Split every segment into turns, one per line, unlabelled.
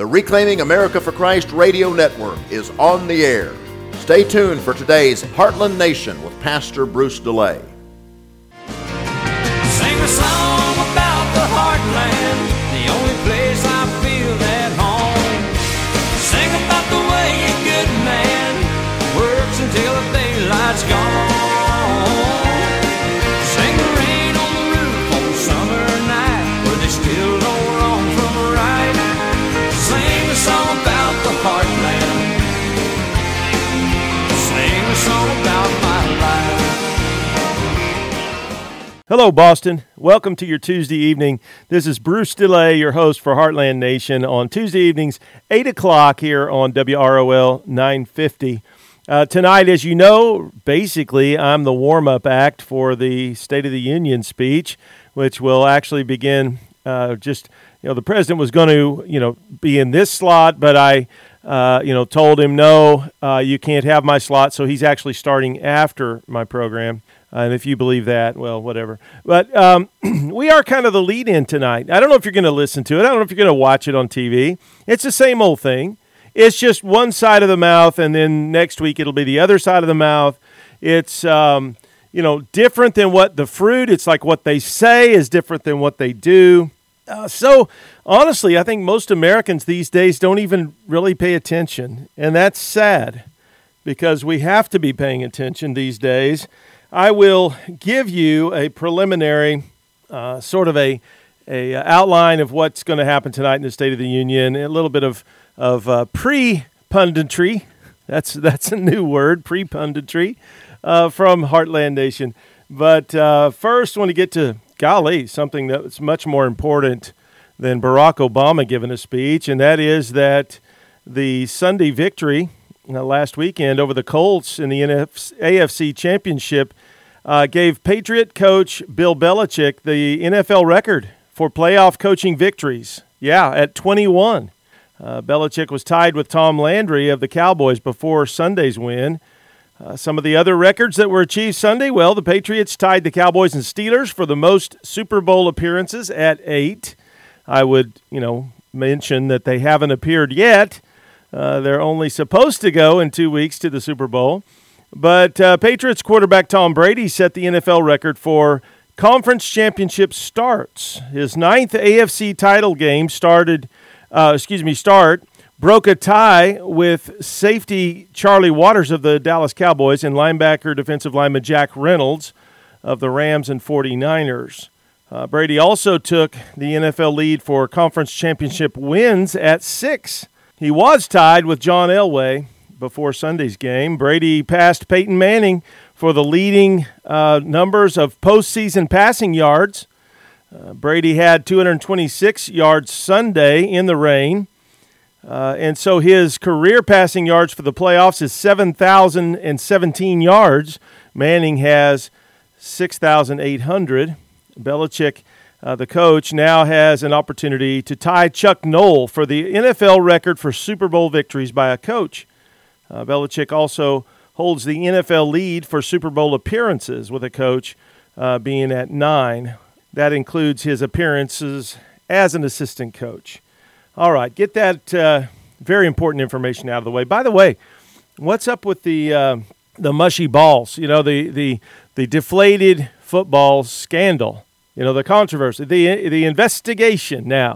The Reclaiming America for Christ radio network is on the air. Stay tuned for today's Heartland Nation with Pastor Bruce DeLay.
Sing a song about the heartland, the only place I feel at home. Sing about the way a good man works until the daylight's gone. Sing the rain on the roof on summer night, where they still know wrong from right. Sing a song about the heartland. Sing a song about my life.
Hello, Boston. Welcome to your Tuesday evening. This is Bruce DeLay, your host for Heartland Nation on Tuesday evenings, 8 o'clock here on WROL 950. Tonight, as you know, basically, I'm the warm-up act for the State of the Union speech, which will actually begin the president was going to, be in this slot, but I, told him, no, you can't have my slot, so he's actually starting after my program. And if you believe that, well, whatever. But we are kind of the lead-in tonight. I don't know if you're going to listen to it. I don't know if you're going to watch it on TV. It's the same old thing. It's just one side of the mouth, and then next week it'll be the other side of the mouth. It's, different than what the fruit. It's like what they say is different than what they do. So, honestly, I think most Americans these days don't even really pay attention. And that's sad because we have to be paying attention these days. I will give you a preliminary sort of a outline of what's going to happen tonight in the State of the Union, a little bit of pre-punditry. That's a new word, pre-punditry, from Heartland Nation. But first, I want to get to, something that's much more important than Barack Obama giving a speech, and that is that the Sunday victory last weekend over the Colts in the AFC Championship gave Patriot coach Bill Belichick the NFL record for playoff coaching victories. Yeah, at 21. Belichick was tied with Tom Landry of the Cowboys before Sunday's win. Some of the other records that were achieved Sunday, well, the Patriots tied the Cowboys and Steelers for the most Super Bowl appearances at 8. I would, mention that they haven't appeared yet. They're only supposed to go in 2 weeks to the Super Bowl. But Patriots quarterback Tom Brady set the NFL record for conference championship starts. His 9th AFC title game broke a tie with safety Charlie Waters of the Dallas Cowboys and linebacker defensive lineman Jack Reynolds of the Rams and 49ers. Brady also took the NFL lead for conference championship wins at 6. He was tied with John Elway before Sunday's game. Brady passed Peyton Manning for the leading numbers of postseason passing yards. Brady had 226 yards Sunday in the rain. And so his career passing yards for the playoffs is 7,017 yards. Manning has 6,800. Belichick, the coach, now has an opportunity to tie Chuck Noll for the NFL record for Super Bowl victories by a coach. Belichick also holds the NFL lead for Super Bowl appearances with a coach being at 9. That includes his appearances as an assistant coach. All right, get that very important information out of the way. By the way, what's up with the mushy balls? The deflated football scandal. The controversy, the investigation. Now,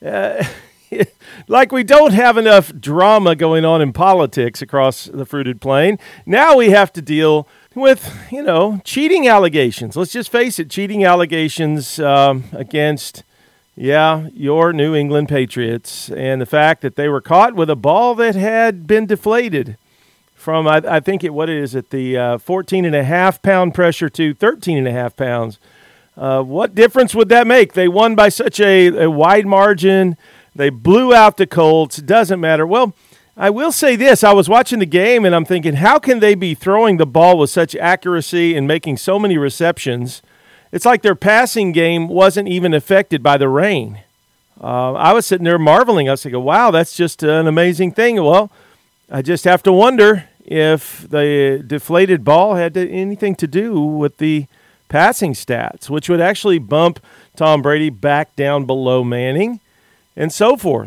like we don't have enough drama going on in politics across the fruited plain. Now we have to deal with cheating allegations. Let's just face it, cheating allegations against. Yeah, your New England Patriots, and the fact that they were caught with a ball that had been deflated from, I think the 14.5-pound pressure to 13.5 pounds. What difference would that make? They won by such a wide margin. They blew out the Colts. It doesn't matter. Well, I will say this. I was watching the game, and I'm thinking, how can they be throwing the ball with such accuracy and making so many receptions? It's like their passing game wasn't even affected by the rain. I was sitting there marveling. I was thinking, wow, that's just an amazing thing. Well, I just have to wonder if the deflated ball had anything to do with the passing stats, which would actually bump Tom Brady back down below Manning and so forth.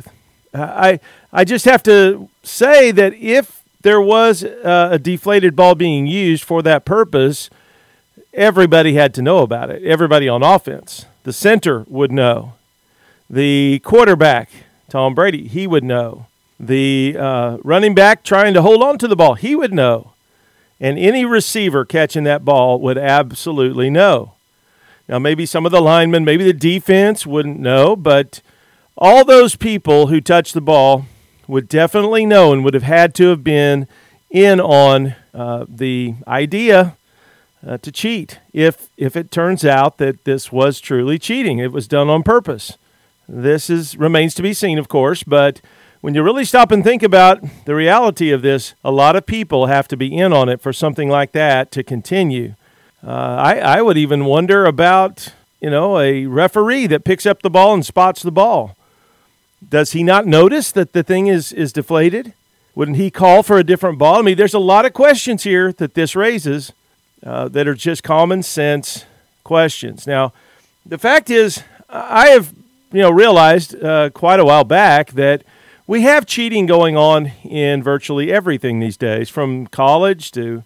I just have to say that if there was a deflated ball being used for that purpose, everybody had to know about it. Everybody on offense. The center would know. The quarterback, Tom Brady, he would know. The running back trying to hold on to the ball, he would know. And any receiver catching that ball would absolutely know. Now, maybe some of the linemen, maybe the defense wouldn't know, but all those people who touched the ball would definitely know and would have had to have been in on the idea to cheat if it turns out that this was truly cheating. It was done on purpose. This remains to be seen, of course, but when you really stop and think about the reality of this, a lot of people have to be in on it for something like that to continue. I would even wonder about, a referee that picks up the ball and spots the ball. Does he not notice that the thing is deflated? Wouldn't he call for a different ball? I mean, there's a lot of questions here that this raises that are just common sense questions. Now, the fact is, I have realized quite a while back that we have cheating going on in virtually everything these days, from college to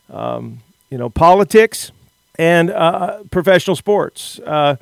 politics and professional sports.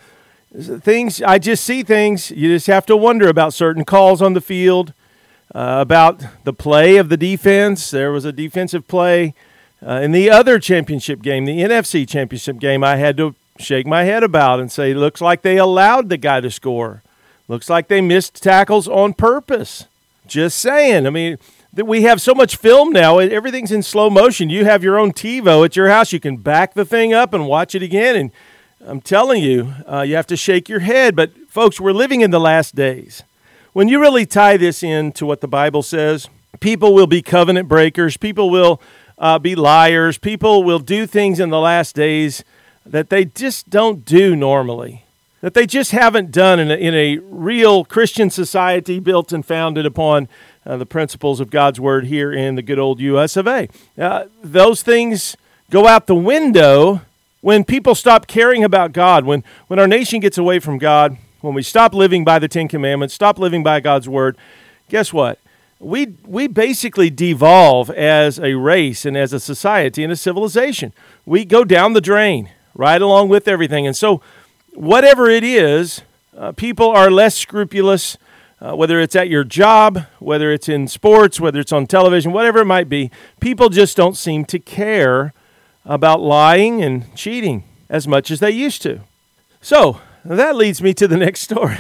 I just see things. You just have to wonder about certain calls on the field, about the play of the defense. There was a defensive play in the other championship game, the NFC championship game. I had to shake my head about and say, looks like they allowed the guy to score. Looks like they missed tackles on purpose. Just saying. I mean, we have so much film now. Everything's in slow motion. You have your own TiVo at your house. You can back the thing up and watch it again. And I'm telling you, you have to shake your head. But, folks, we're living in the last days. When you really tie this into what the Bible says, people will be covenant breakers. People will be liars. People will do things in the last days that they just don't do normally, that they just haven't done in a real Christian society built and founded upon the principles of God's Word here in the good old U.S. of A. Those things go out the window when people stop caring about God, when our nation gets away from God, when we stop living by the Ten Commandments, stop living by God's Word. Guess what? We basically devolve as a race and as a society and a civilization. We go down the drain right along with everything. And so whatever it is, people are less scrupulous, whether it's at your job, whether it's in sports, whether it's on television, whatever it might be. People just don't seem to care about lying and cheating as much as they used to. So that leads me to the next story.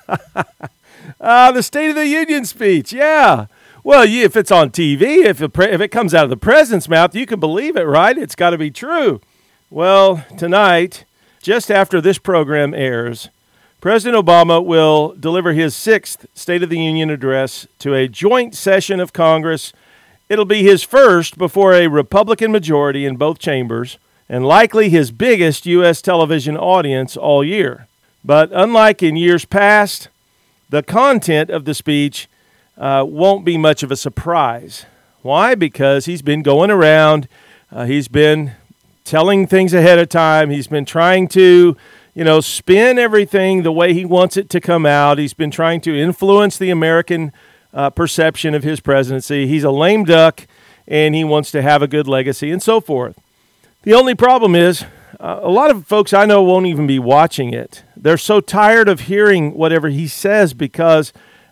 The State of the Union speech, yeah. Well, if it's on TV, if it comes out of the president's mouth, you can believe it, right? It's got to be true. Well, tonight, just after this program airs, President Obama will deliver his 6th State of the Union address to a joint session of Congress. It'll be his first before a Republican majority in both chambers, and likely his biggest U.S. television audience all year. But unlike in years past, the content of the speech won't be much of a surprise. Why? Because he's been going around, he's been telling things ahead of time, he's been trying to, spin everything the way he wants it to come out. He's been trying to influence the American perception of his presidency. He's a lame duck, and he wants to have a good legacy and so forth. The only problem is a lot of folks I know won't even be watching it. They're so tired of hearing whatever he says because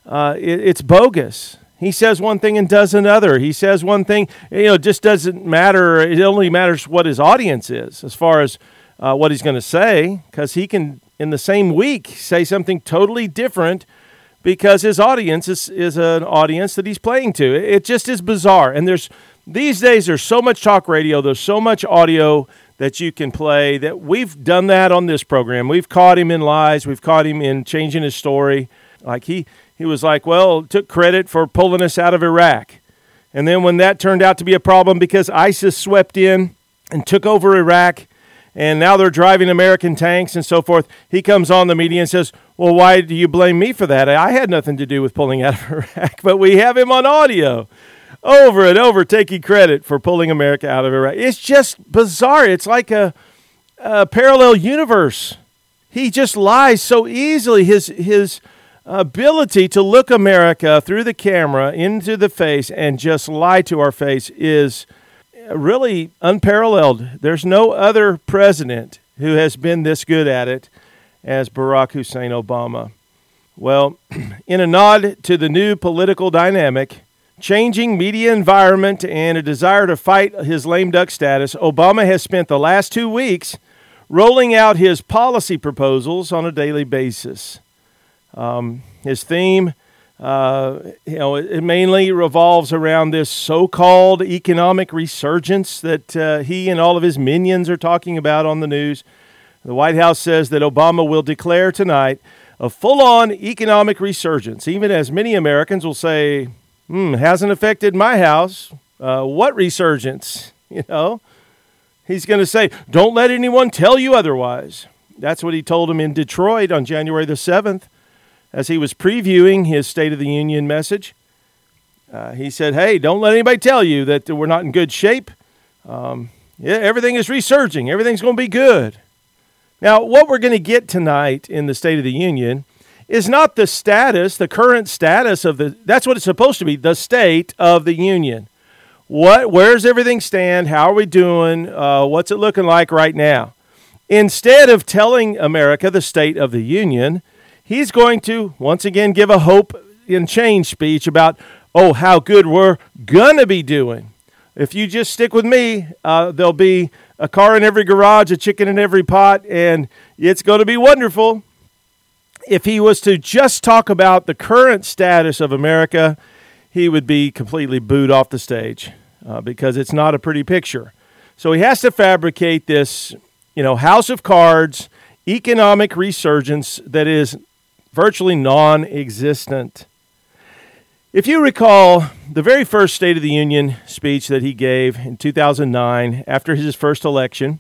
it's bogus. He says one thing and does another. He says one thing, it just doesn't matter. It only matters what his audience is as far as what he's going to say, because he can, in the same week, say something totally different because his audience is an audience that he's playing to. It just is bizarre. And these days there's so much talk radio, there's so much audio that you can play that we've done that on this program. We've caught him in lies. We've caught him in changing his story. Like he was like, took credit for pulling us out of Iraq. And then when that turned out to be a problem because ISIS swept in and took over Iraq, and now they're driving American tanks and so forth, he comes on the media and says, well, why do you blame me for that? I had nothing to do with pulling out of Iraq. But we have him on audio over and over taking credit for pulling America out of Iraq. It's just bizarre. It's like a parallel universe. He just lies so easily. His ability to look America through the camera into the face and just lie to our face is really unparalleled. There's no other president who has been this good at it as Barack Hussein Obama. Well, in a nod to the new political dynamic, changing media environment, and a desire to fight his lame duck status, Obama has spent the last 2 weeks rolling out his policy proposals on a daily basis. His theme, it mainly revolves around this so-called economic resurgence that he and all of his minions are talking about on the news. The White House says that Obama will declare tonight a full-on economic resurgence, even as many Americans will say, hasn't affected my house. What resurgence? He's going to say, don't let anyone tell you otherwise. That's what he told him in Detroit on January the 7th as he was previewing his State of the Union message. He said, hey, don't let anybody tell you that we're not in good shape. Everything is resurging. Everything's going to be good. Now, what we're going to get tonight in the State of the Union is not the current status of that's what it's supposed to be, the State of the Union. Where's everything stand? How are we doing? What's it looking like right now? Instead of telling America the State of the Union, he's going to once again give a hope and change speech about, how good we're going to be doing. If you just stick with me, there'll be a car in every garage, a chicken in every pot, and it's going to be wonderful. If he was to just talk about the current status of America, he would be completely booed off the stage because it's not a pretty picture. So he has to fabricate this, house of cards, economic resurgence that is virtually non-existent. If you recall, the very first State of the Union speech that he gave in 2009 after his first election,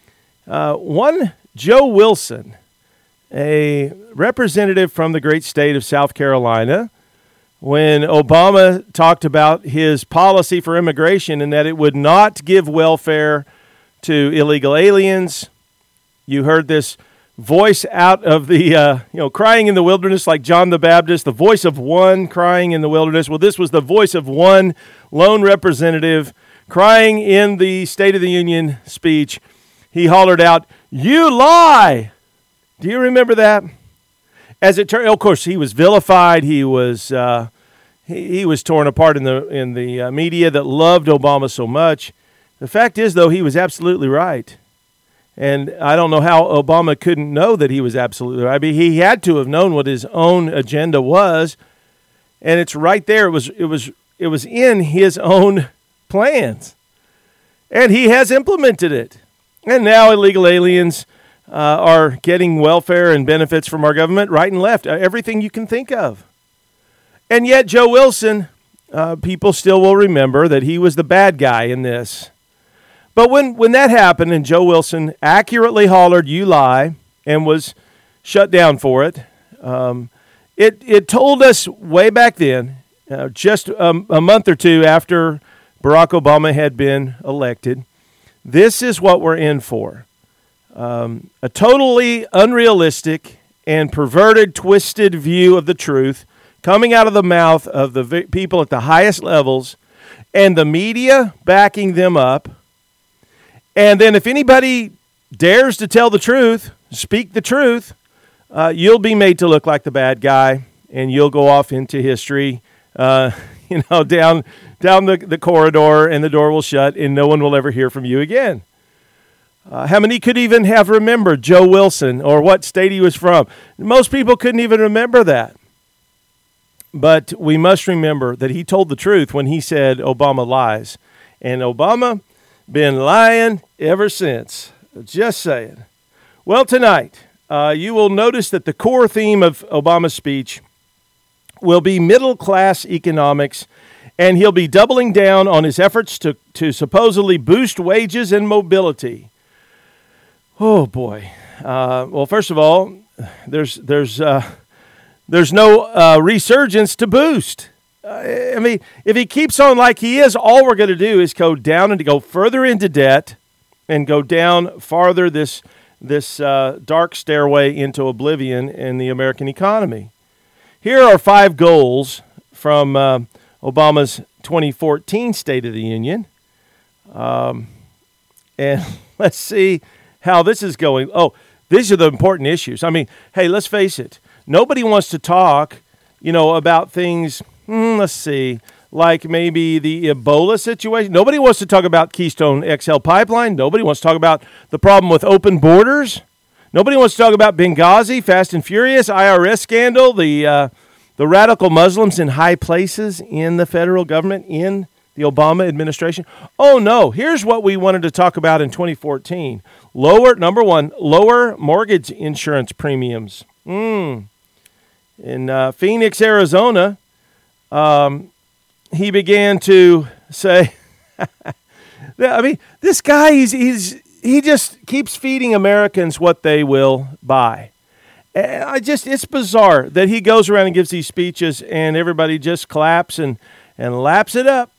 one Joe Wilson, a representative from the great state of South Carolina, when Obama talked about his policy for immigration and that it would not give welfare to illegal aliens. You heard this voice out of the, crying in the wilderness like John the Baptist, the voice of one crying in the wilderness. Well, this was the voice of one lone representative crying in the State of the Union speech. He hollered out, "You lie!" Do you remember that? As it turned, of course, he was vilified. He was torn apart in the media that loved Obama so much. The fact is, though, he was absolutely right. And I don't know how Obama couldn't know that he was absolutely right. I mean, he had to have known what his own agenda was, and it's right there. It was in his own plans, and he has implemented it. And now illegal aliens are getting welfare and benefits from our government right and left, everything you can think of. And yet, Joe Wilson, people still will remember that he was the bad guy in this. But when that happened and Joe Wilson accurately hollered, "You lie," and was shut down for it, it told us way back then, just a month or two after Barack Obama had been elected, this is what we're in for. A totally unrealistic and perverted, twisted view of the truth coming out of the mouth of the people at the highest levels and the media backing them up. And then if anybody dares to tell the truth, speak the truth, you'll be made to look like the bad guy, and you'll go off into history, down the corridor, and the door will shut, and no one will ever hear from you again. How many could even have remembered Joe Wilson or what state he was from? Most people couldn't even remember that. But we must remember that he told the truth when he said Obama lies. And Obama been lying ever since. Just saying. Well, tonight, you will notice that the core theme of Obama's speech will be middle-class economics, and he'll be doubling down on his efforts to supposedly boost wages and mobility. Oh, boy. Well, first of all, there's no resurgence to boost. I mean, if he keeps on like he is, all we're going to do is go down and to go further into debt and go down farther this dark stairway into oblivion in the American economy. Here are 5 goals from Obama's 2014 State of the Union. And let's see how this is going. Oh, these are the important issues. I mean, hey, let's face it. Nobody wants to talk, about things, let's see, like maybe the Ebola situation. Nobody wants to talk about Keystone XL pipeline. Nobody wants to talk about the problem with open borders. Nobody wants to talk about Benghazi, Fast and Furious, IRS scandal, the radical Muslims in high places in the federal government, in the Obama administration. Oh, no. Here's what we wanted to talk about in 2014. Number one, lower mortgage insurance premiums. In Phoenix, Arizona, he began to say, I mean, this guy, he just keeps feeding Americans what they will buy. It's bizarre that he goes around and gives these speeches and everybody just claps and laps it up.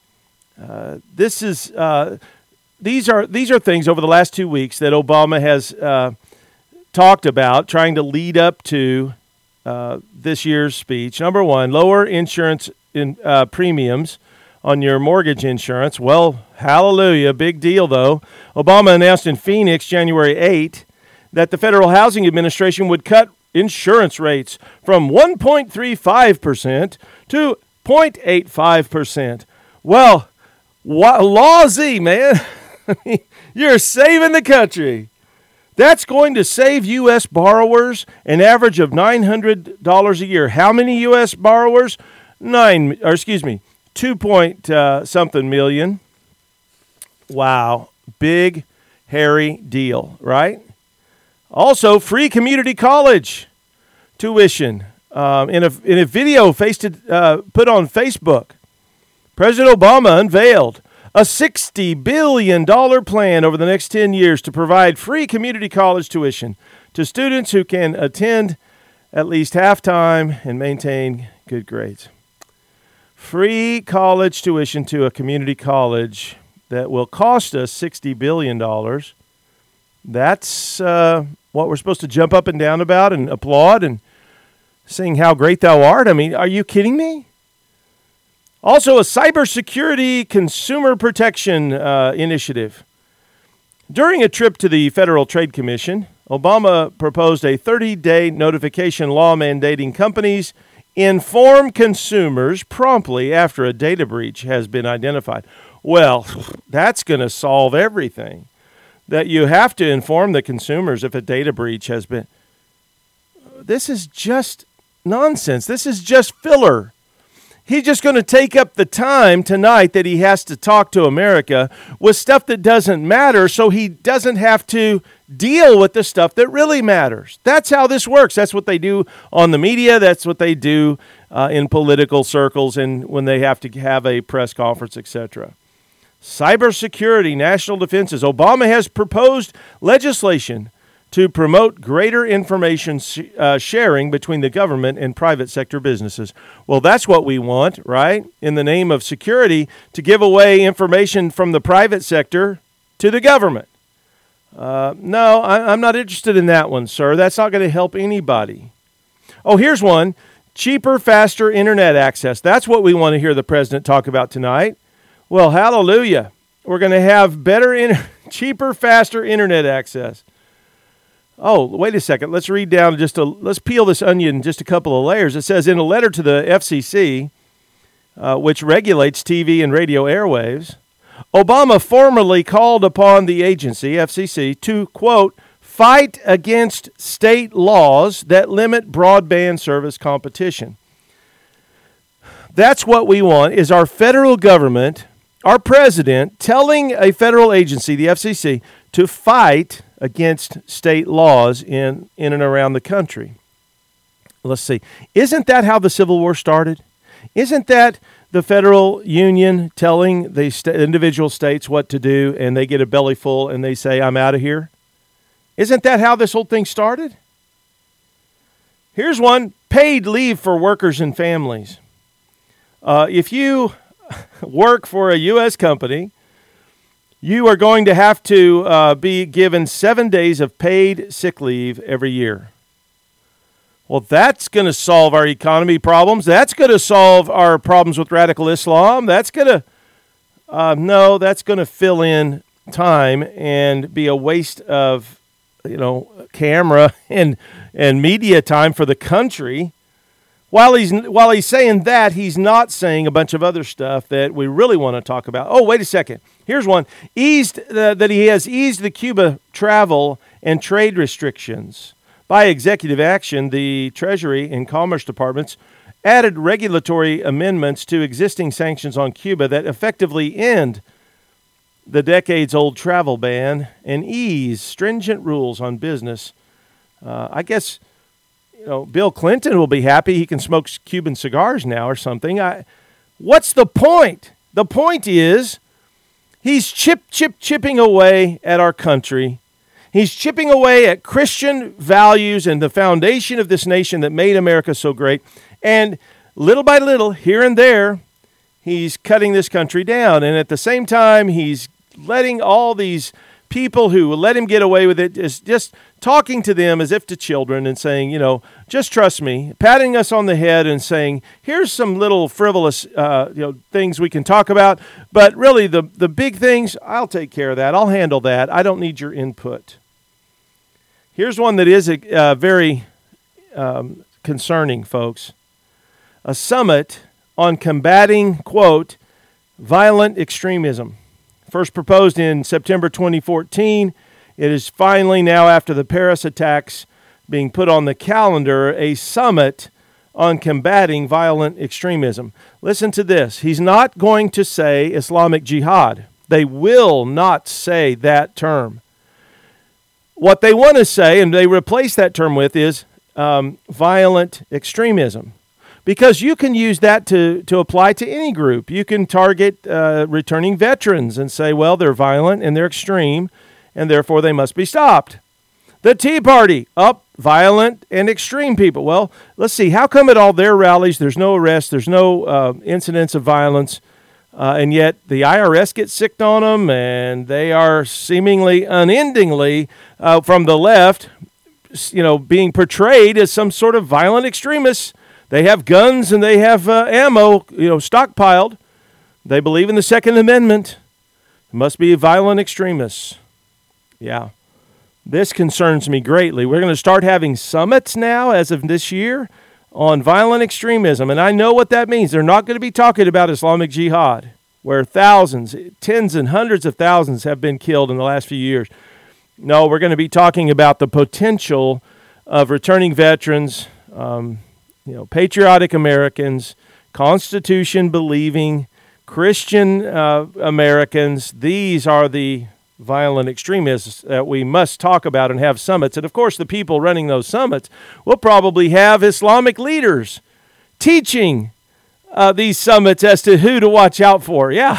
These are things over the last 2 weeks that Obama has talked about, trying to lead up to this year's speech. Number one, lower insurance premiums on your mortgage insurance. Well, hallelujah, big deal though. Obama announced in Phoenix January 8 that the Federal Housing Administration would cut insurance rates from 1.35% to 0.85%. Well, lawsy, man. You're saving the country. That's going to save U.S. borrowers an average of $900 a year. How many U.S. borrowers? 2-something million. Wow. Big, hairy deal, right? Also, free community college tuition. In a video put on Facebook, President Obama unveiled a $60 billion plan over the next 10 years to provide free community college tuition to students who can attend at least half-time and maintain good grades. Free college tuition to a community college that will cost us $60 billion. That's what we're supposed to jump up and down about and applaud and sing how great thou art. I mean, are you kidding me? Also, a cybersecurity consumer protection initiative. During a trip to the Federal Trade Commission, Obama proposed a 30-day notification law mandating companies inform consumers promptly after a data breach has been identified. Well, that's going to solve everything. That you have to inform the consumers if a data breach has been. This is just nonsense. This is just filler. He's just going to take up the time tonight that he has to talk to America with stuff that doesn't matter, so he doesn't have to deal with the stuff that really matters. That's how this works. That's what they do on the media. That's what they do in political circles and when they have to have a press conference, etc. Cybersecurity, national defenses. Obama has proposed legislation to promote greater information sharing between the government and private sector businesses. Well, that's what we want, right? In the name of security, to give away information from the private sector to the government. No, I'm not interested in that one, sir. That's not going to help anybody. Oh, here's one. Cheaper, faster internet access. That's what we want to hear the president talk about tonight. Well, hallelujah. We're going to have cheaper, faster internet access. Oh, wait a second. Let's read down let's peel this onion just a couple of layers. It says, in a letter to the FCC, which regulates TV and radio airwaves, Obama formally called upon the agency, FCC, to, quote, fight against state laws that limit broadband service competition. That's what we want, is our federal government, our president, telling a federal agency, the FCC, to fight against state laws in and around the country. Let's see. Isn't that how the Civil War started? Isn't that the federal union telling the individual states what to do, and they get a belly full and they say, I'm out of here? Isn't that how this whole thing started? Here's one. Paid leave for workers and families. If you work for a U.S. company, you are going to have to be given 7 days of paid sick leave every year. Well, that's going to solve our economy problems. That's going to solve our problems with radical Islam. That's going to, no, that's going to fill in time and be a waste of, camera and media time for the country. While he's saying that, he's not saying a bunch of other stuff that we really want to talk about. Oh, wait a second. Here's one. That he has eased the Cuba travel and trade restrictions. By executive action, the Treasury and Commerce Departments added regulatory amendments to existing sanctions on Cuba that effectively end the decades-old travel ban and ease stringent rules on business. I guess, Bill Clinton will be happy he can smoke Cuban cigars now or something. What's the point? The point is he's chipping away at our country. He's chipping away at Christian values and the foundation of this nation that made America so great. And little by little, here and there, he's cutting this country down. And at the same time, he's letting all these people who will let him get away with it, just talking to them as if to children and saying, just trust me, patting us on the head and saying, here's some little frivolous things we can talk about. But really, the big things, I'll take care of that. I'll handle that. I don't need your input. Here's one that is very concerning, folks. A summit on combating, quote, violent extremism. First proposed in September 2014, it is finally now, after the Paris attacks, being put on the calendar, a summit on combating violent extremism. Listen to this. He's not going to say Islamic Jihad. They will not say that term. What they want to say, and they replace that term with, is violent extremism. Because you can use that to apply to any group. You can target returning veterans and say, well, they're violent and they're extreme, and therefore they must be stopped. The Tea Party, violent and extreme people. Well, let's see, how come at all their rallies there's no arrests, there's no incidents of violence, and yet the IRS gets sicked on them, and they are seemingly unendingly, from the left, being portrayed as some sort of violent extremists. They have guns and they have ammo, stockpiled. They believe in the Second Amendment. It must be violent extremists. Yeah, this concerns me greatly. We're going to start having summits now, as of this year, on violent extremism. And I know what that means. They're not going to be talking about Islamic Jihad, where thousands, tens and hundreds of thousands have been killed in the last few years. No, we're going to be talking about the potential of returning veterans, patriotic Americans, Constitution-believing Christian Americans. These are the violent extremists that we must talk about and have summits. And, of course, the people running those summits will probably have Islamic leaders teaching these summits as to who to watch out for. Yeah,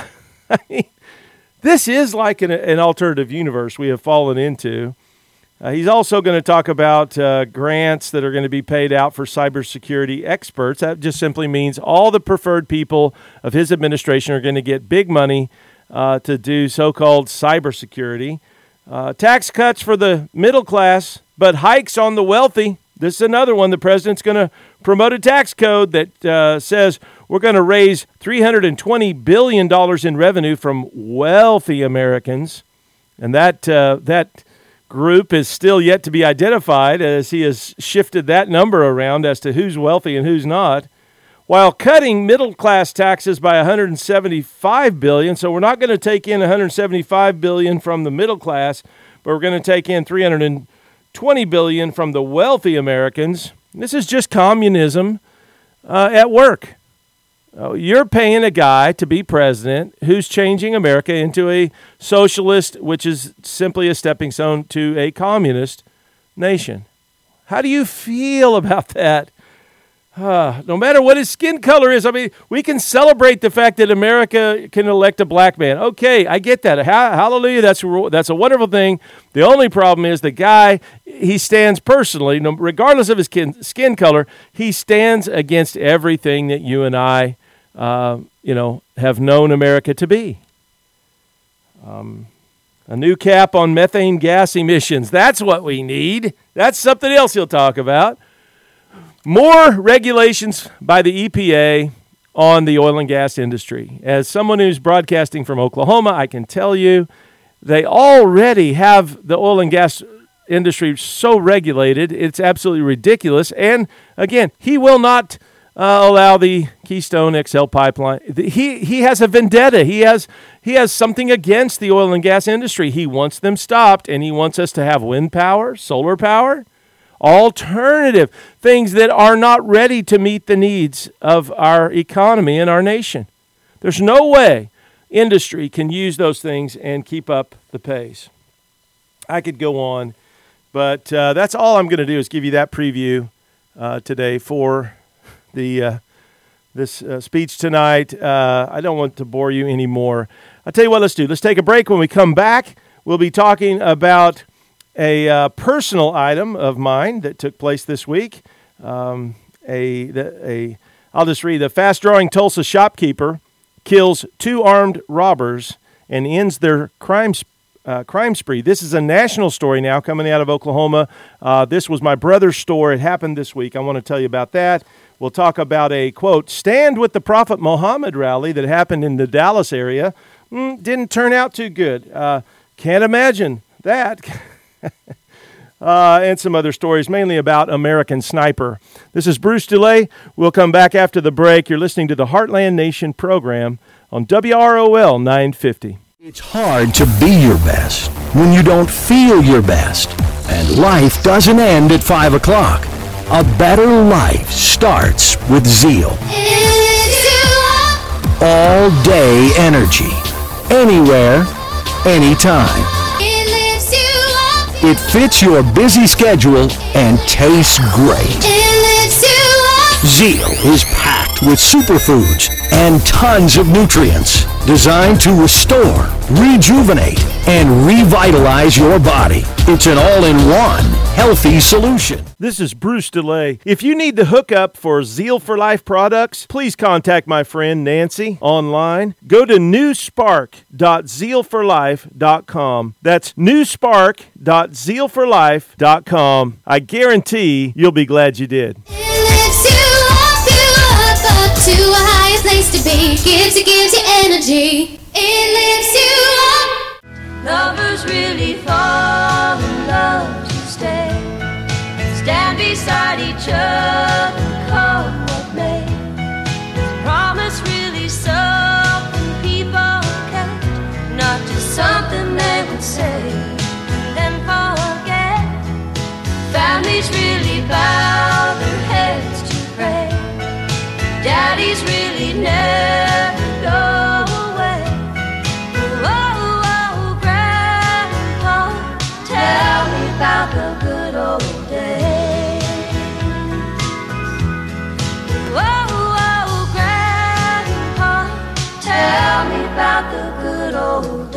this is like an alternative universe we have fallen into. He's also going to talk about grants that are going to be paid out for cybersecurity experts. That just simply means all the preferred people of his administration are going to get big money to do so-called cybersecurity. Tax cuts for the middle class, but hikes on the wealthy. This is another one. The president's going to promote a tax code that says we're going to raise $320 billion in revenue from wealthy Americans. And that group is still yet to be identified, as he has shifted that number around as to who's wealthy and who's not, while cutting middle-class taxes by $175 billion. So we're not going to take in $175 billion from the middle class, but we're going to take in $320 billion from the wealthy Americans. This is just communism at work. You're paying a guy to be president who's changing America into a socialist, which is simply a stepping stone to a communist nation. How do you feel about that? No matter what his skin color is, I mean, we can celebrate the fact that America can elect a black man. Okay, I get that. Hallelujah, that's a wonderful thing. The only problem is the guy, he stands personally, regardless of his skin color, he stands against everything that you and I have known America to be. A new cap on methane gas emissions. That's what we need. That's something else he'll talk about. More regulations by the EPA on the oil and gas industry. As someone who's broadcasting from Oklahoma, I can tell you they already have the oil and gas industry so regulated, it's absolutely ridiculous. And again, he will not allow the Keystone XL pipeline. He has a vendetta. He has something against the oil and gas industry. He wants them stopped, and he wants us to have wind power, solar power, alternative things that are not ready to meet the needs of our economy and our nation. There's no way industry can use those things and keep up the pace. I could go on, but that's all I'm going to do is give you that preview today for this speech tonight. I don't want to bore you anymore. I'll tell you what, let's do. Let's take a break. When we come back, we'll be talking about a personal item of mine that took place this week. I'll just read. The fast-growing Tulsa shopkeeper kills 2 armed robbers and ends their crime spree. This is a national story now coming out of Oklahoma. This was my brother's store. It happened this week. I want to tell you about that. We'll talk about a, quote, Stand with the Prophet Muhammad rally that happened in the Dallas area. Didn't turn out too good. Can't imagine that. And some other stories, mainly about American Sniper. This is Bruce DeLay. We'll come back after the break. You're listening to the Heartland Nation program on WROL 950.
It's hard to be your best when you don't feel your best. And life doesn't end at 5 o'clock. A better life starts with Zeal. All day energy. Anywhere, anytime. It fits your busy schedule and tastes great. Zeal is packed with superfoods and tons of nutrients designed to restore, rejuvenate, and revitalize your body. It's an all-in-one healthy solution.
This is Bruce DeLay. If you need the hookup for Zeal for Life products, please contact my friend Nancy online. Go to newspark.zealforlife.com. That's newspark.zealforlife.com. I guarantee you'll be glad you did.
To a higher place to be, gives you energy. It lifts you up. Lovers really fall in love to stay. Stand beside each other, come what may. Promise really something people kept, not just something they would say then forget. Families really bow their heads to pray. Daddies really never go away. Oh, Grandpa, tell me about the good old days. Oh, Grandpa, tell me about the good old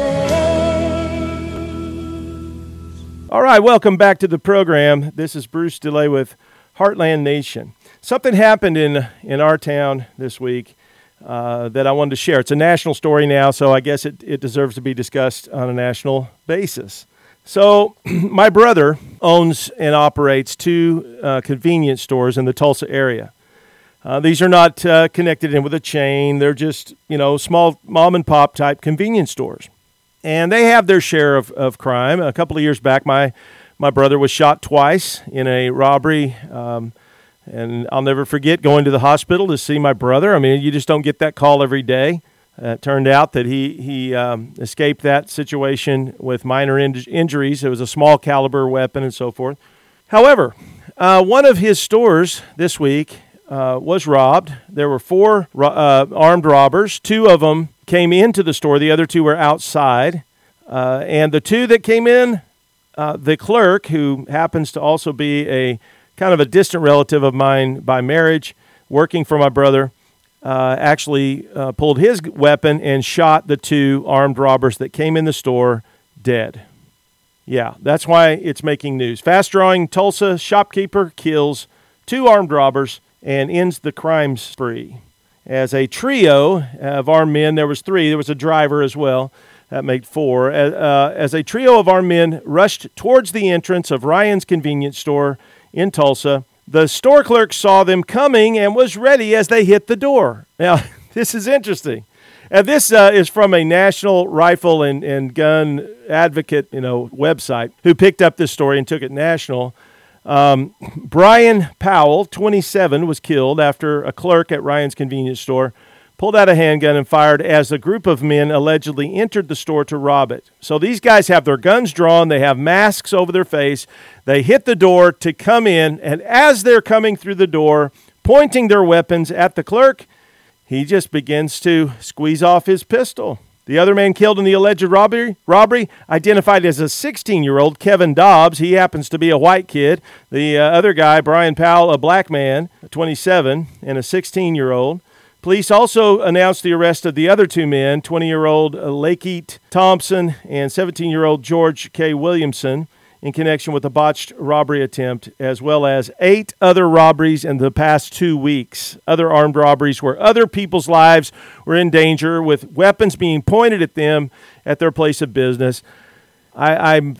days.
All right, welcome back to the program. This is Bruce DeLay with Heartland Nation. Something happened in our town this week that I wanted to share. It's a national story now, so I guess it deserves to be discussed on a national basis. So my brother owns and operates 2 convenience stores in the Tulsa area. These are not connected in with a chain. They're just, small mom-and-pop type convenience stores. And they have their share of crime. A couple of years back, my brother was shot twice in a robbery. And I'll never forget going to the hospital to see my brother. I mean, you just don't get that call every day. It turned out that he escaped that situation with minor injuries. It was a small caliber weapon and so forth. However, one of his stores this week was robbed. There were 4 armed robbers. 2 of them came into the store. The other 2 were outside. And the 2 that came in, the clerk, who happens to also be a kind of a distant relative of mine by marriage, working for my brother, actually pulled his weapon and shot the 2 armed robbers that came in the store dead. Yeah, that's why it's making news. Fast-drawing Tulsa shopkeeper kills 2 armed robbers and ends the crime spree. As a trio of armed men, there was 3. There was a driver as well. That made 4. As a trio of armed men rushed towards the entrance of Ryan's convenience store in Tulsa, The store clerk saw them coming and was ready as they hit the door. Now, this is interesting. And this is from a National Rifle and Gun Advocate, website who picked up this story and took it national. Brian Powell, 27, was killed after a clerk at Ryan's convenience store pulled out a handgun and fired as a group of men allegedly entered the store to rob it. So these guys have their guns drawn. They have masks over their face. They hit the door to come in, and as they're coming through the door, pointing their weapons at the clerk, he just begins to squeeze off his pistol. The other man killed in the alleged robbery, identified as a 16-year-old, Kevin Dobbs. He happens to be a white kid. The other guy, Brian Powell, a black man, 27, and a 16-year-old. Police also announced the arrest of the other two men, 20-year-old Lakeith Thompson and 17-year-old George K. Williamson, in connection with a botched robbery attempt, as well as 8 other robberies in the past 2 weeks. Other armed robberies where other people's lives were in danger with weapons being pointed at them at their place of business. I'm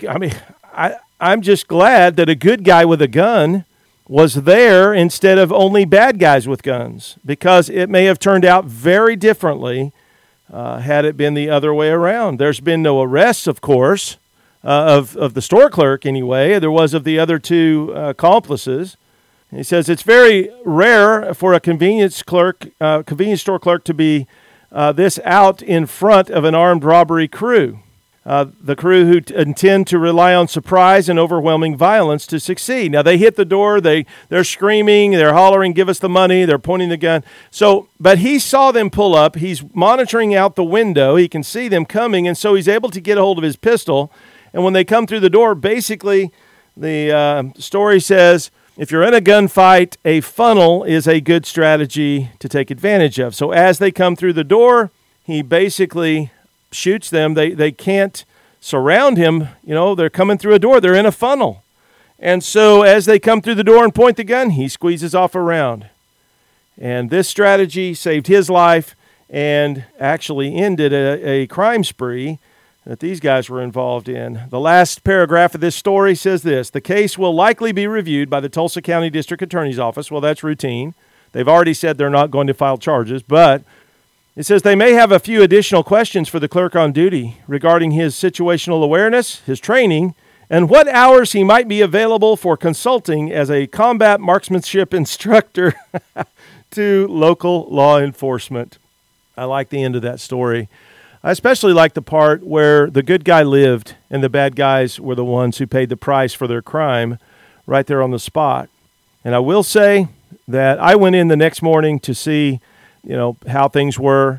just glad that a good guy with a gun was there instead of only bad guys with guns, because it may have turned out very differently had it been the other way around. There's been no arrests, of course, of the store clerk anyway. There was of the other two accomplices. He says it's very rare for a convenience store clerk to be this out in front of an armed robbery crew. The crew who intend to rely on surprise and overwhelming violence to succeed. Now, they hit the door, they're screaming, they're hollering, give us the money, they're pointing the gun. But he saw them pull up, he's monitoring out the window, he can see them coming, and so he's able to get a hold of his pistol. And when they come through the door, basically, the story says, if you're in a gunfight, a funnel is a good strategy to take advantage of. So as they come through the door, he basically shoots them. They can't surround him. They're coming through a door. They're in a funnel. And so as they come through the door and point the gun, he squeezes off a round. And this strategy saved his life and actually ended a crime spree that these guys were involved in. The last paragraph of this story says this: the case will likely be reviewed by the Tulsa County District Attorney's Office. Well, that's routine. They've already said they're not going to file charges, but it says they may have a few additional questions for the clerk on duty regarding his situational awareness, his training, and what hours he might be available for consulting as a combat marksmanship instructor to local law enforcement. I like the end of that story. I especially like the part where the good guy lived and the bad guys were the ones who paid the price for their crime right there on the spot. And I will say that I went in the next morning to see how things were.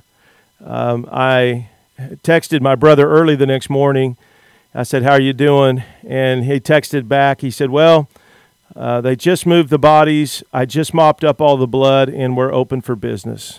I texted my brother early the next morning. I said, how are you doing? And he texted back. He said, well, they just moved the bodies. I just mopped up all the blood, and we're open for business.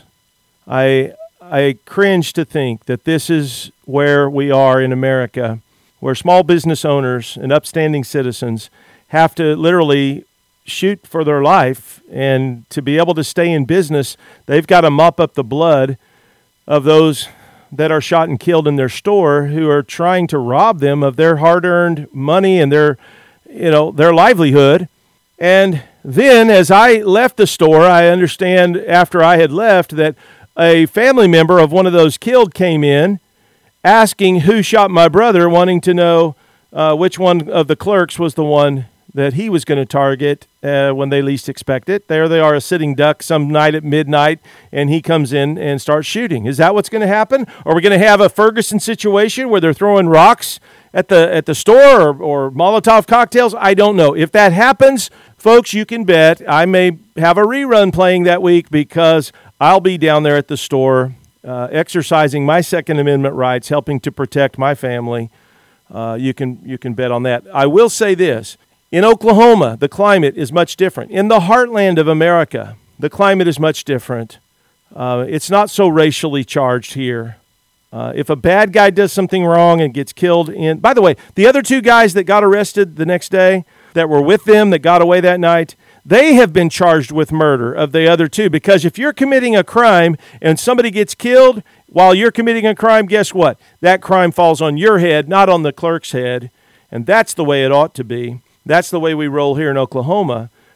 I cringe to think that this is where we are in America, where small business owners and upstanding citizens have to literally shoot for their life, and to be able to stay in business, they've got to mop up the blood of those that are shot and killed in their store who are trying to rob them of their hard-earned money and their livelihood. And then as I left the store, I understand after I had left that a family member of one of those killed came in asking who shot my brother, wanting to know which one of the clerks was the one that he was going to target when they least expect it. There they are, a sitting duck some night at midnight, and he comes in and starts shooting. Is that what's going to happen? Are we going to have a Ferguson situation where they're throwing rocks at the store or Molotov cocktails? I don't know. If that happens, folks, you can bet I may have a rerun playing that week, because I'll be down there at the store exercising my Second Amendment rights, helping to protect my family. You can bet on that. I will say this. In Oklahoma, the climate is much different. In the heartland of America, the climate is much different. It's not so racially charged here. If a bad guy does something wrong and gets killed by the way, the other two guys that got arrested the next day that were with them that got away that night, they have been charged with murder of the other two, because if you're committing a crime and somebody gets killed while you're committing a crime, guess what? That crime falls on your head, not on the clerk's head, and that's the way it ought to be. That's the way we roll here in Oklahoma.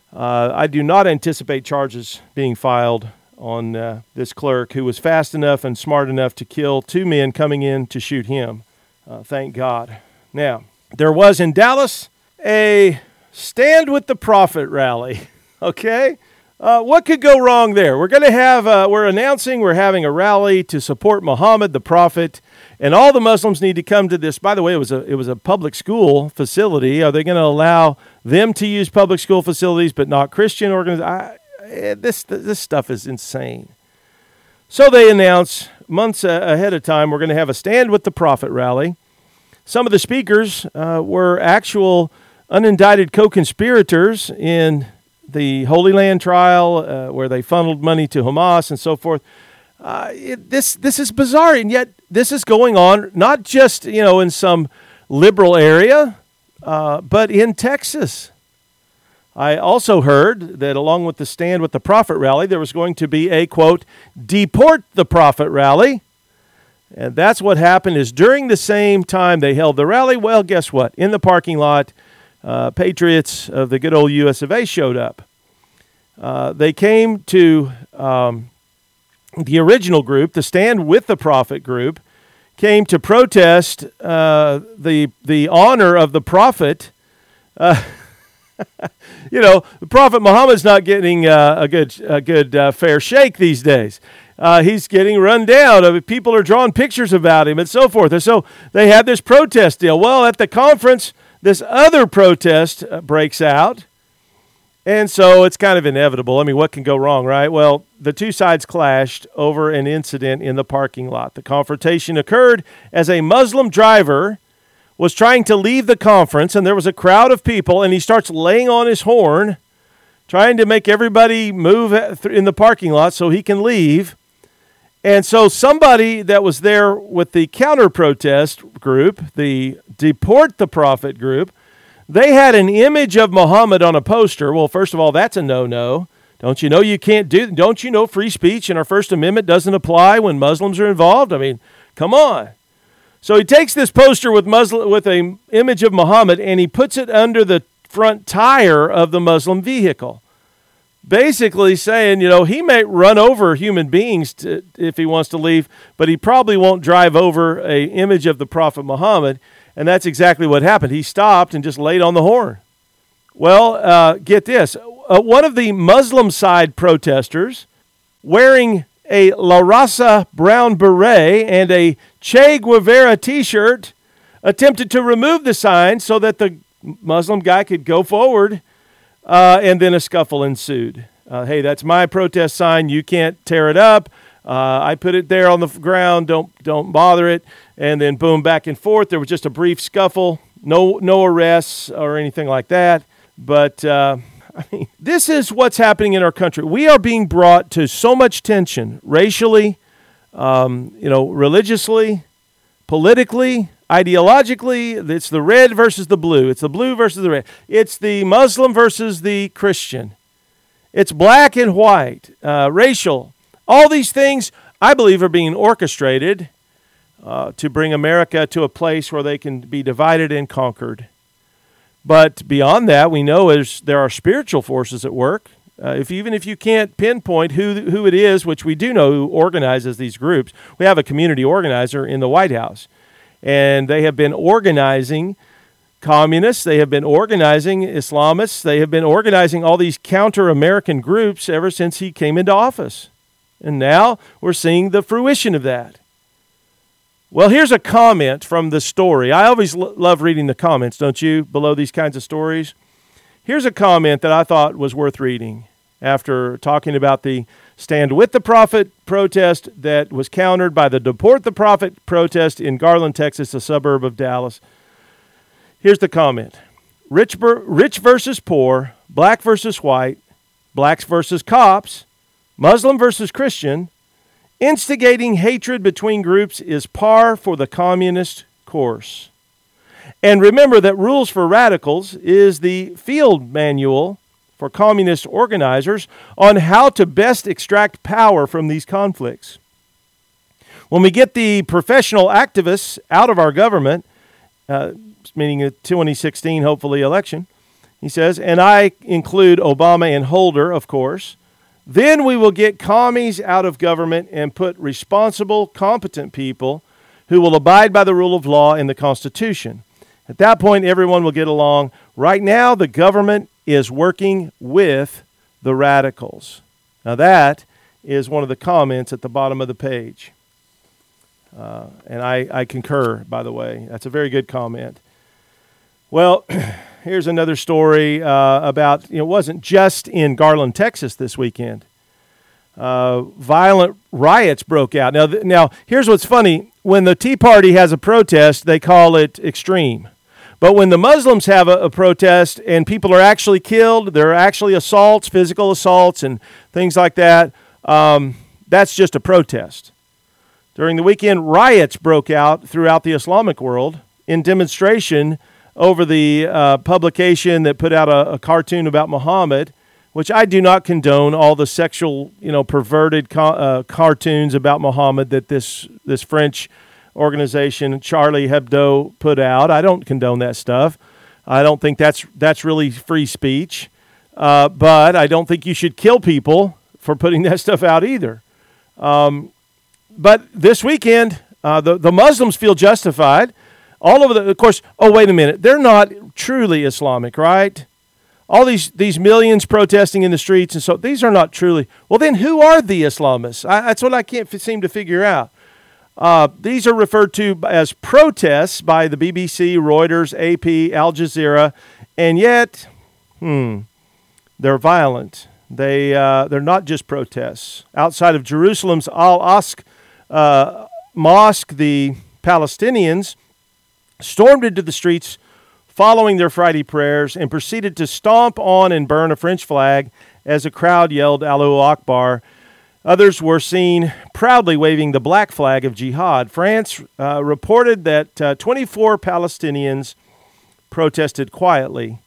I do not anticipate charges being filed on this clerk who was fast enough and smart enough to kill two men coming in to shoot him. Thank God. Now, there was in Dallas a Stand with the Prophet rally. Okay? What could go wrong there? We're going to have, we're announcing we're having a rally to support Muhammad the Prophet, and all the Muslims need to come to this. By the way, it was a public school facility. Are they going to allow them to use public school facilities but not Christian organizations? This stuff is insane. So they announce months ahead of time we're going to have a Stand with the Prophet rally. Some of the speakers were actual unindicted co-conspirators in the Holy Land trial where they funneled money to Hamas and so forth. This is bizarre, and yet this is going on not just in some liberal area, but in Texas. I also heard that along with the Stand with the Prophet rally, there was going to be a, quote, Deport the Prophet rally. And that's what happened is during the same time they held the rally, well, guess what? In the parking lot, patriots of the good old US of A showed up. They came to the original group, the Stand with the Prophet group, came to protest the honor of the prophet. The Prophet Muhammad's not getting a good fair shake these days. He's getting run down. People are drawing pictures about him and so forth. And so they had this protest deal. Well, at the conference, this other protest breaks out. And so it's kind of inevitable. I mean, what can go wrong, right? Well, the two sides clashed over an incident in the parking lot. The confrontation occurred as a Muslim driver was trying to leave the conference, and there was a crowd of people, and he starts laying on his horn, trying to make everybody move in the parking lot so he can leave. And so somebody that was there with the counter-protest group, the Deport the Prophet group, they had an image of Muhammad on a poster. Well, first of all, that's a no-no. Don't you know you can't do? Don't you know free speech in our First Amendment doesn't apply when Muslims are involved? I mean, come on. So he takes this poster with an image of Muhammad and he puts it under the front tire of the Muslim vehicle, basically saying, he may run over human beings if he wants to leave, but he probably won't drive over an image of the Prophet Muhammad. And that's exactly what happened. He stopped and just laid on the horn. Well, get this. One of the Muslim side protesters wearing a La Raza brown beret and a Che Guevara t-shirt attempted to remove the sign so that the Muslim guy could go forward, and then a scuffle ensued. Hey, that's my protest sign. You can't tear it up. I put it there on the ground. Don't bother it. And then boom, back and forth. There was just a brief scuffle. No arrests or anything like that. But this is what's happening in our country. We are being brought to so much tension, racially, religiously, politically, ideologically. It's the red versus the blue. It's the blue versus the red. It's the Muslim versus the Christian. It's black and white, racial. All these things, I believe, are being orchestrated to bring America to a place where they can be divided and conquered. But beyond that, we know there are spiritual forces at work. Even if you can't pinpoint who it is, which we do know who organizes these groups, we have a community organizer in the White House. And they have been organizing communists, they have been organizing Islamists, they have been organizing all these counter-American groups ever since he came into office. And now we're seeing the fruition of that. Well, here's a comment from the story. I always love reading the comments, don't you, below these kinds of stories? Here's a comment that I thought was worth reading after talking about the Stand with the Prophet protest that was countered by the Deport the Prophet protest in Garland, Texas, a suburb of Dallas. Here's the comment. Rich versus poor, black versus white, blacks versus cops, Muslim versus Christian, instigating hatred between groups is par for the communist course. And remember that Rules for Radicals is the field manual for communist organizers on how to best extract power from these conflicts. When we get the professional activists out of our government, meaning the 2016, hopefully, election, he says, and I include Obama and Holder, of course, then we will get commies out of government and put responsible, competent people who will abide by the rule of law and the Constitution. At that point, everyone will get along. Right now, the government is working with the radicals. Now, that is one of the comments at the bottom of the page. And I concur, by the way. That's a very good comment. Well, here's another story about, it wasn't just in Garland, Texas this weekend. Violent riots broke out. Now, here's what's funny. When the Tea Party has a protest, they call it extreme. But when the Muslims have a protest and people are actually killed, there are actually assaults, physical assaults and things like that, that's just a protest. During the weekend, riots broke out throughout the Islamic world in demonstration over the publication that put out a cartoon about Muhammad, which I do not condone all the sexual, perverted cartoons about Muhammad that this French organization, Charlie Hebdo, put out. I don't condone that stuff. I don't think that's really free speech. But I don't think you should kill people for putting that stuff out either. But this weekend, the Muslims feel justified. All of of course, oh, wait a minute. They're not truly Islamic, right? All these millions protesting in the streets, and so these are not truly. Well, then who are the Islamists? That's what I can't seem to figure out. These are referred to as protests by the BBC, Reuters, AP, Al Jazeera, and yet, they're violent. They're not just protests. Outside of Jerusalem's Al-Aqsa mosque, the Palestinians stormed into the streets following their Friday prayers and proceeded to stomp on and burn a French flag as a crowd yelled Allahu Akbar. Others were seen proudly waving the black flag of jihad. France reported that 24 Palestinians protested quietly.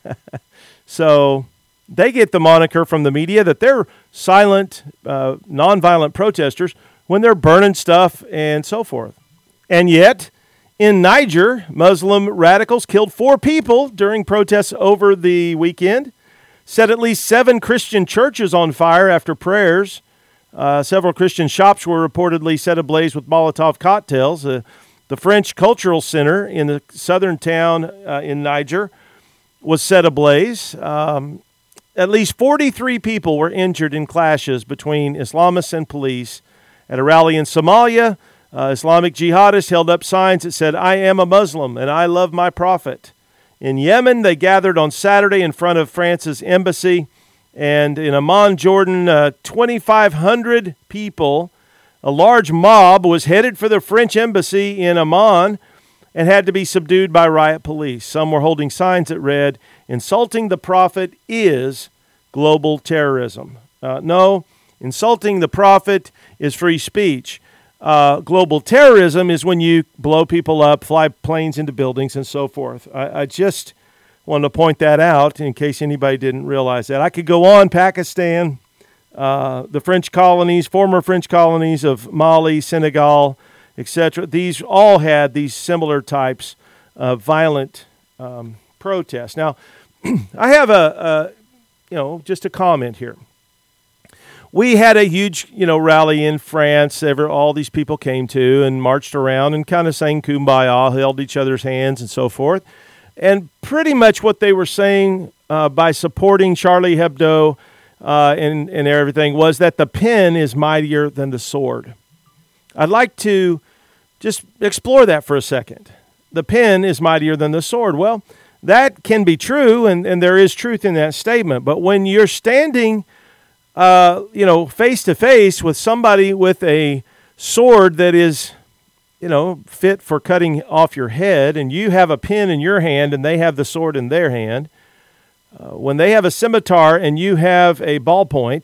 So they get the moniker from the media that they're silent, nonviolent protesters when they're burning stuff and so forth. And yet, in Niger, Muslim radicals killed 4 people during protests over the weekend, set at least 7 Christian churches on fire after prayers. Several Christian shops were reportedly set ablaze with Molotov cocktails. The French Cultural Center in the southern town in Niger was set ablaze. At least 43 people were injured in clashes between Islamists and police. At a rally in Somalia, Islamic jihadists held up signs that said, "I am a Muslim and I love my prophet." In Yemen, they gathered on Saturday in front of France's embassy. And in Amman, Jordan, 2,500 people, a large mob was headed for the French embassy in Amman and had to be subdued by riot police. Some were holding signs that read, "Insulting the prophet is global terrorism." No, insulting the prophet is free speech. Global terrorism is when you blow people up, fly planes into buildings, and so forth. I just wanted to point that out in case anybody didn't realize that. I could go on. Pakistan, the French colonies, former French colonies of Mali, Senegal, etc. These all had these similar types of violent protests. Now, I have just a comment here. We had a huge, rally in France. All these people came to and marched around and kind of sang Kumbaya, held each other's hands and so forth. And pretty much what they were saying by supporting Charlie Hebdo and everything was that the pen is mightier than the sword. I'd like to just explore that for a second. The pen is mightier than the sword. Well, that can be true, and there is truth in that statement. But when you're standing, face to face with somebody with a sword that is fit for cutting off your head, and you have a pen in your hand and they have the sword in their hand, when they have a scimitar and you have a ballpoint,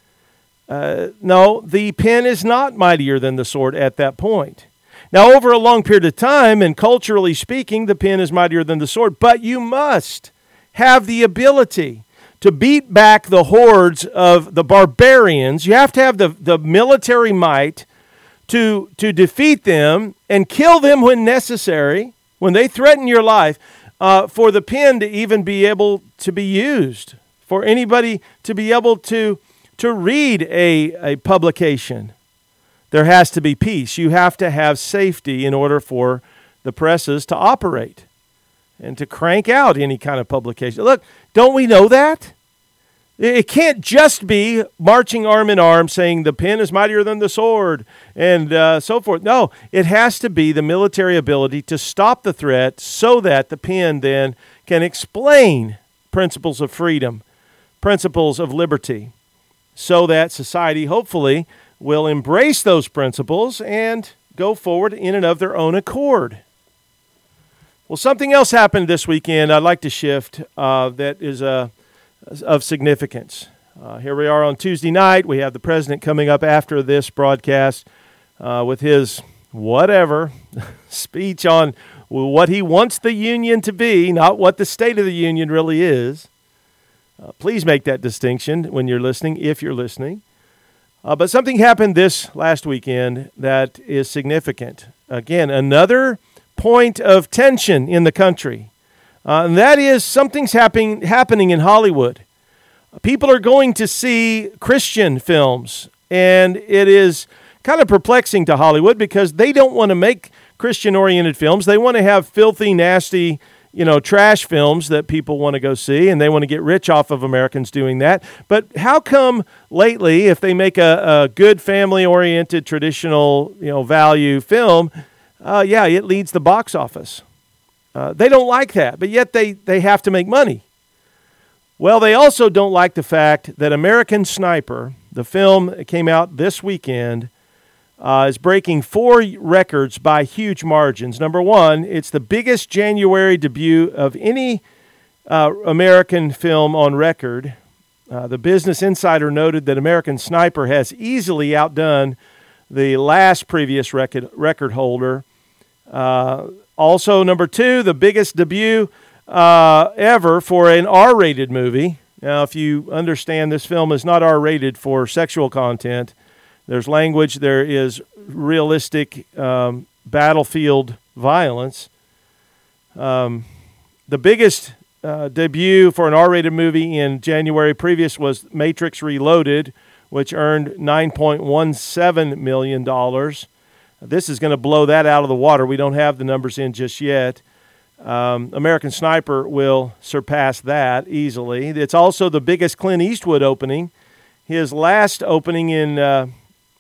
no, the pen is not mightier than the sword at that point. Now, over a long period of time, and culturally speaking, the pen is mightier than the sword, but you must have the ability to beat back the hordes of the barbarians. You have to have the military might to defeat them and kill them when necessary, when they threaten your life. for the pen to even be able to be used, for anybody to be able to read a publication. There has to be peace. You have to have safety in order for the presses to operate and to crank out any kind of publication. Look, don't we know that? It can't just be marching arm in arm saying the pen is mightier than the sword and so forth. No, it has to be the military ability to stop the threat so that the pen then can explain principles of freedom, principles of liberty, so that society hopefully will embrace those principles and go forward in and of their own accord. Well, something else happened this weekend I'd like to shift that is of significance. Here we are on Tuesday night. We have the president coming up after this broadcast with his whatever speech on what he wants the union to be, not what the State of the Union really is. Please make that distinction when you're listening, if you're listening. But something happened this last weekend that is significant. Again, another point of tension in the country. And that is something's happening in Hollywood. People are going to see Christian films, and it is kind of perplexing to Hollywood because they don't want to make Christian-oriented films. They want to have filthy, nasty, trash films that people want to go see, and they want to get rich off of Americans doing that. But how come lately, if they make a good family-oriented, traditional, value film, it leads the box office? They don't like that, but yet they have to make money. Well, they also don't like the fact that American Sniper, the film that came out this weekend, is breaking 4 records by huge margins. Number one, it's the biggest January debut of any American film on record. The Business Insider noted that American Sniper has easily outdone the last previous record holder. Also, number 2, the biggest debut ever for an R-rated movie. Now, if you understand, this film is not R-rated for sexual content. There's language, there is realistic battlefield violence. The biggest debut for an R-rated movie in January previous was Matrix Reloaded, which earned $9.17 million. This is going to blow that out of the water. We don't have the numbers in just yet. American Sniper will surpass that easily. It's also the biggest Clint Eastwood opening. His last opening in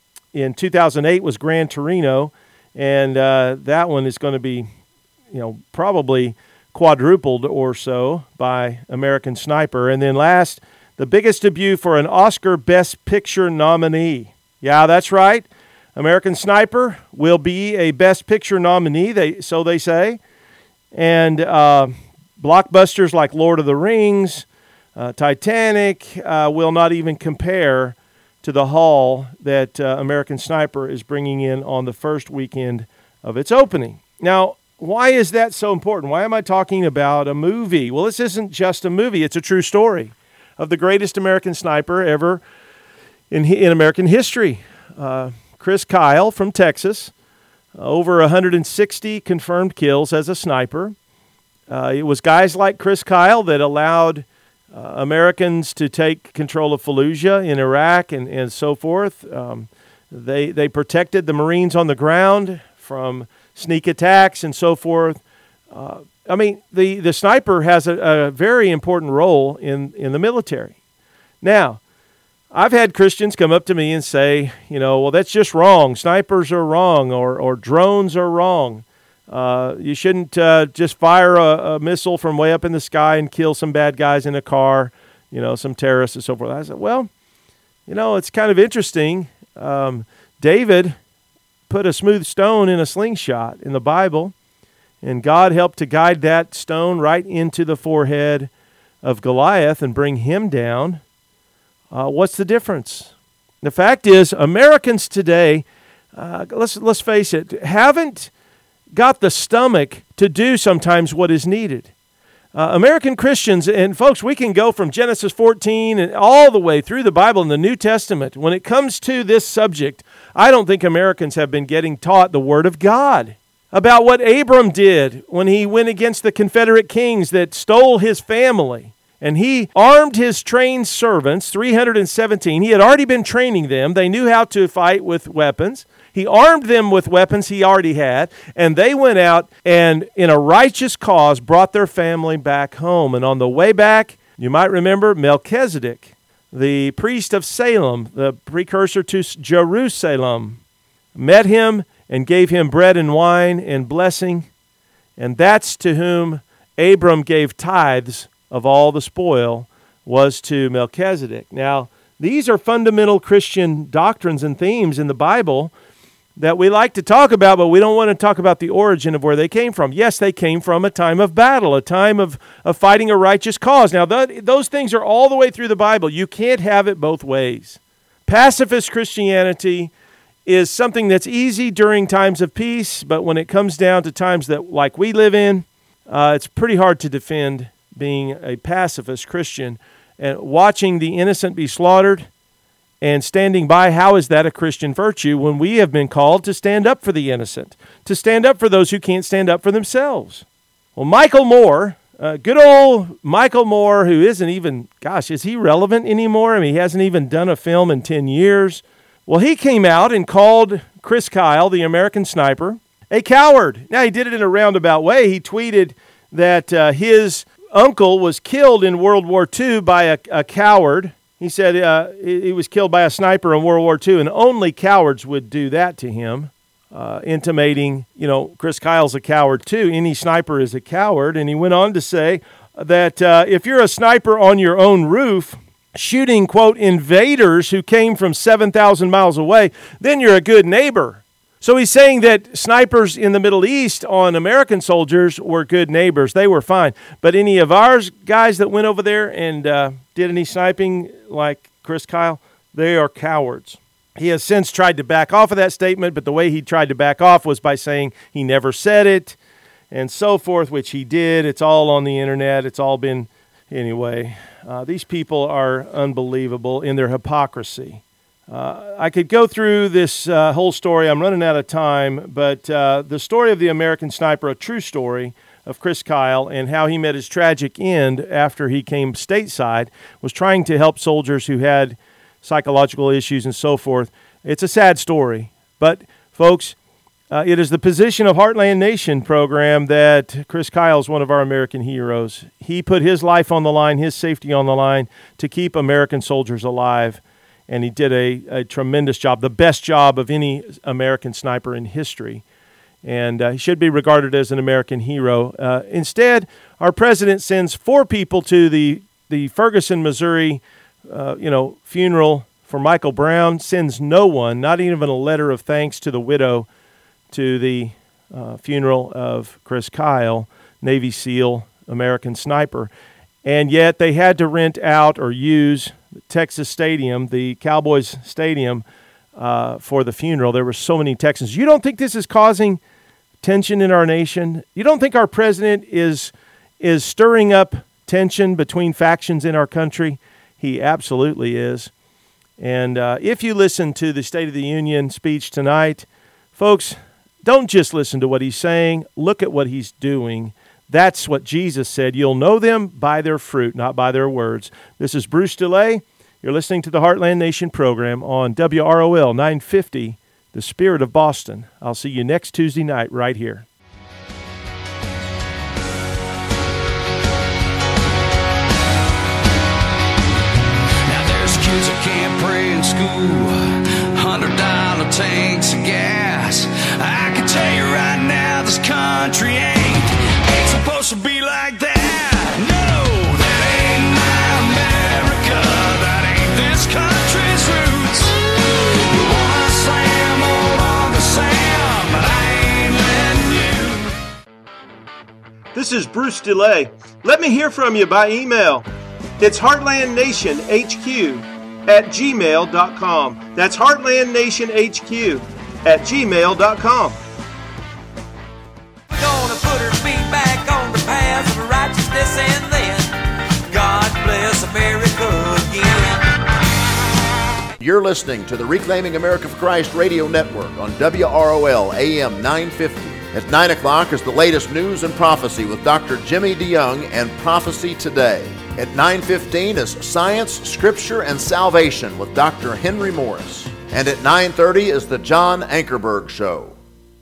2008 was Gran Torino, and that one is going to be, probably quadrupled or so by American Sniper. And then last, the biggest debut for an Oscar Best Picture nominee. Yeah, that's right. American Sniper will be a Best Picture nominee, so they say. And blockbusters like Lord of the Rings, Titanic will not even compare to the haul that American Sniper is bringing in on the first weekend of its opening. Now, why is that so important? Why am I talking about a movie? Well, this isn't just a movie. It's a true story of the greatest American sniper ever in American history. Chris Kyle from Texas, over 160 confirmed kills as a sniper. It was guys like Chris Kyle that allowed Americans to take control of Fallujah in Iraq and so forth. They protected the Marines on the ground from sneak attacks and so forth. The sniper has a very important role in the military. Now, I've had Christians come up to me and say, well, that's just wrong. Snipers are wrong, or drones are wrong. You shouldn't just fire a missile from way up in the sky and kill some bad guys in a car, some terrorists and so forth. I said, well, it's kind of interesting. David put a smooth stone in a slingshot in the Bible, and God helped to guide that stone right into the forehead of Goliath and bring him down. What's the difference? The fact is, Americans today, let's face it, haven't got the stomach to do sometimes what is needed. American Christians, and folks, we can go from Genesis 14 and all the way through the Bible and the New Testament. When it comes to this subject, I don't think Americans have been getting taught the Word of God. about what Abram did when he went against the Confederate kings that stole his family. And he armed his trained servants, 317. He had already been training them. They knew how to fight with weapons. He armed them with weapons he already had, and they went out and, in a righteous cause, brought their family back home. And on the way back, you might remember Melchizedek, the priest of Salem, the precursor to Jerusalem, met him and gave him bread and wine and blessing. And that's to whom Abram gave tithes of all the spoil, was to Melchizedek. Now, these are fundamental Christian doctrines and themes in the Bible that we like to talk about, but we don't want to talk about the origin of where they came from. Yes, they came from a time of battle, a time of fighting a righteous cause. Now, those things are all the way through the Bible. You can't have it both ways. Pacifist Christianity is something that's easy during times of peace, but when it comes down to times that, like we live in, it's pretty hard to defend being a pacifist Christian. And watching the innocent be slaughtered and standing by, how is that a Christian virtue when we have been called to stand up for the innocent, to stand up for those who can't stand up for themselves? Well, Michael Moore, good old Michael Moore, who isn't even, is he relevant anymore? I mean, he hasn't even done a film in 10 years. Well, he came out and called Chris Kyle, the American sniper, a coward. Now, he did it in a roundabout way. He tweeted that his uncle was killed in World War II by a coward. He said he was killed by a sniper in World War II, and only cowards would do that to him, intimating, Chris Kyle's a coward too. Any sniper is a coward. And he went on to say that if you're a sniper on your own roof, shooting, quote, invaders who came from 7,000 miles away, then you're a good neighbor. So he's saying that snipers in the Middle East on American soldiers were good neighbors. They were fine. But any of ours guys that went over there and did any sniping like Chris Kyle, they are cowards. He has since tried to back off of that statement, but the way he tried to back off was by saying he never said it and so forth, which he did. It's all on the internet. It's all been, anyway. These people are unbelievable in their hypocrisy. I could go through this whole story. I'm running out of time, but the story of the American sniper, a true story of Chris Kyle and how he met his tragic end after he came stateside, was trying to help soldiers who had psychological issues and so forth. It's a sad story, but folks, it is the position of Heartland Nation program that Chris Kyle is one of our American heroes. He put his life on the line, his safety on the line to keep American soldiers alive. And he did a tremendous job, the best job of any American sniper in history. And he should be regarded as an American hero. Instead, our president sends 4 people to the Ferguson, Missouri, funeral for Michael Brown, sends no one, not even a letter of thanks to the widow, to the funeral of Chris Kyle, Navy SEAL, American sniper. And yet they had to rent out or use Texas Stadium, the Cowboys Stadium, for the funeral. There were so many Texans. You don't think this is causing tension in our nation? You don't think our president is stirring up tension between factions in our country? He absolutely is. And if you listen to the State of the Union speech tonight, folks, don't just listen to what he's saying. Look at what he's doing. That's what Jesus said. You'll know them by their fruit, not by their words. This is Bruce DeLay. You're listening to the Heartland Nation program on WROL 950, The Spirit of Boston. I'll see you next Tuesday night right here.
Now there's kids that can't pray in school, $100 tanks of gas. I can tell you right now, this country ain't supposed to be like that. No, that ain't my America. That ain't this country's roots. You wanna slam, hold on to Sam, but I ain't letting you.
This is Bruce DeLay. Let me hear from you by email. It's heartlandnationhq@gmail.com. That's heartlandnationhq@gmail.com.
We're gonna put her feet back on the path of righteousness, and then God bless America again.
You're listening to the Reclaiming America for Christ radio network on WROL AM 950. At 9 o'clock is the latest news and prophecy with Dr. Jimmy DeYoung and Prophecy Today. At 9:15 is Science, Scripture, and Salvation with Dr. Henry Morris. And at 9:30 is the John Ankerberg Show.